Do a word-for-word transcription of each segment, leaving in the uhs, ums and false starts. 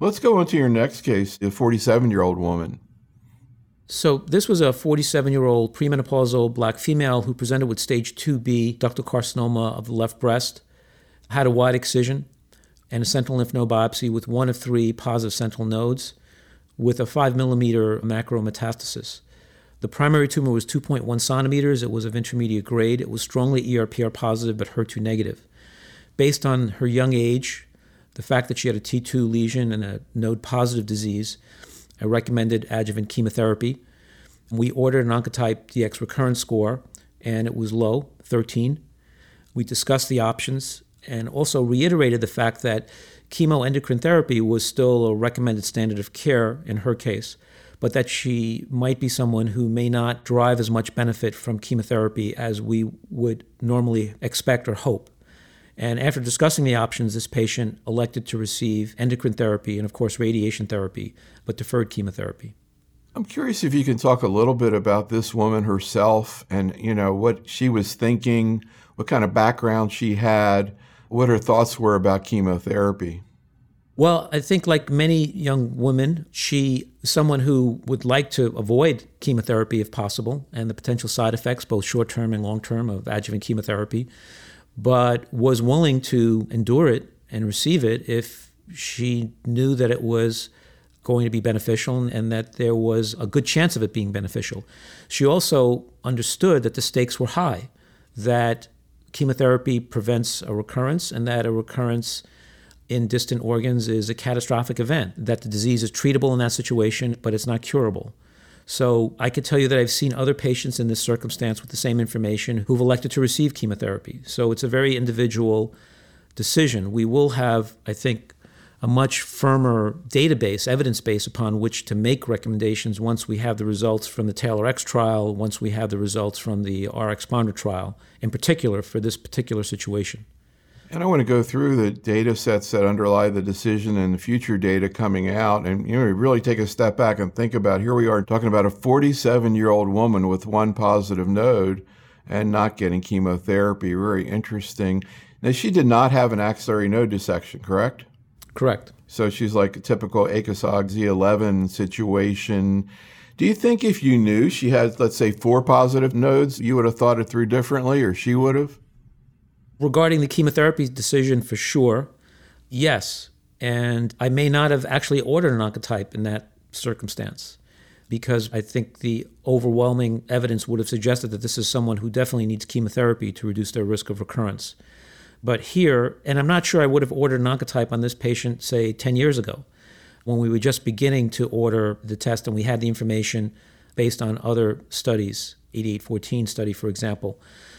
Let's go on to your next case, a forty-seven-year-old woman. So this was a forty-seven-year-old premenopausal black female who presented with stage two B ductal carcinoma of the left breast, had a wide excision and a sentinel lymph node biopsy with one of three positive sentinel nodes with a five millimeter macrometastasis. The primary tumor was two point one centimeters. It was of intermediate grade. It was strongly E R P R positive but H E R two negative. Based on her young age, the fact that she had a T two lesion and a node positive disease, I recommended adjuvant chemotherapy. We ordered an Oncotype D X recurrence score, and it was low, thirteen. We discussed the options and also reiterated the fact that chemoendocrine therapy was still a recommended standard of care in her case, but that she might be someone who may not derive as much benefit from chemotherapy as we would normally expect or hope. And after discussing the options, this patient elected to receive endocrine therapy and, of course, radiation therapy, but deferred chemotherapy. I'm curious if you can talk a little bit about this woman herself and, you know, what she was thinking, what kind of background she had, what her thoughts were about chemotherapy. Well, I think like many young women, she is someone who would like to avoid chemotherapy if possible and the potential side effects, both short-term and long-term, of adjuvant chemotherapy, but was willing to endure it and receive it if she knew that it was going to be beneficial and that there was a good chance of it being beneficial. She also understood that the stakes were high, that chemotherapy prevents a recurrence and that a recurrence in distant organs is a catastrophic event, that the disease is treatable in that situation, but it's not curable. So I could tell you that I've seen other patients in this circumstance with the same information who've elected to receive chemotherapy. So it's a very individual decision. We will have, I think, a much firmer database, evidence base upon which to make recommendations once we have the results from the TAILOR-X trial, once we have the results from the R-Exponder trial, in particular for this particular situation. And I want to go through the data sets that underlie the decision and the future data coming out and, you know, really take a step back and think about, here we are talking about a forty-seven-year-old woman with one positive node and not getting chemotherapy. Very interesting. Now, she did not have an axillary node dissection, correct? Correct. So she's like a typical A C O S O G Z eleven situation. Do you think if you knew she had, let's say, four positive nodes, you would have thought it through differently, or she would have? Regarding the chemotherapy decision, for sure, yes. And I may not have actually ordered an Oncotype in that circumstance because I think the overwhelming evidence would have suggested that this is someone who definitely needs chemotherapy to reduce their risk of recurrence. But here, and I'm not sure I would have ordered an Oncotype on this patient, say, ten years ago, when we were just beginning to order the test and we had the information based on other studies, eighty-eight fourteen study, for example.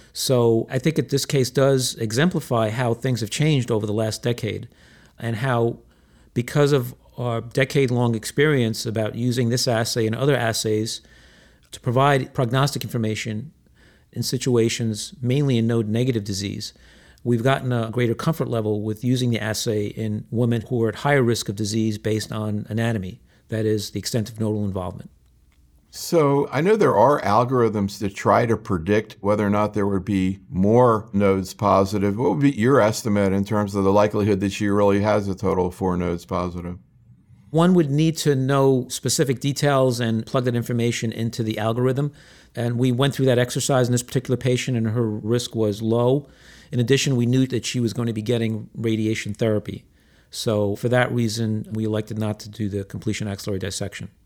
So I think that this case does exemplify how things have changed over the last decade and how, because of our decade-long experience about using this assay and other assays to provide prognostic information in situations mainly in node-negative disease, we've gotten a greater comfort level with using the assay in women who are at higher risk of disease based on anatomy, that is, the extent of nodal involvement. So I know there are algorithms to try to predict whether or not there would be more nodes positive. What would be your estimate in terms of the likelihood that she really has a total of four nodes positive? One would need to know specific details and plug that information into the algorithm. And we went through that exercise in this particular patient, and her risk was low. In addition, we knew that she was going to be getting radiation therapy. So for that reason, we elected not to do the completion axillary dissection.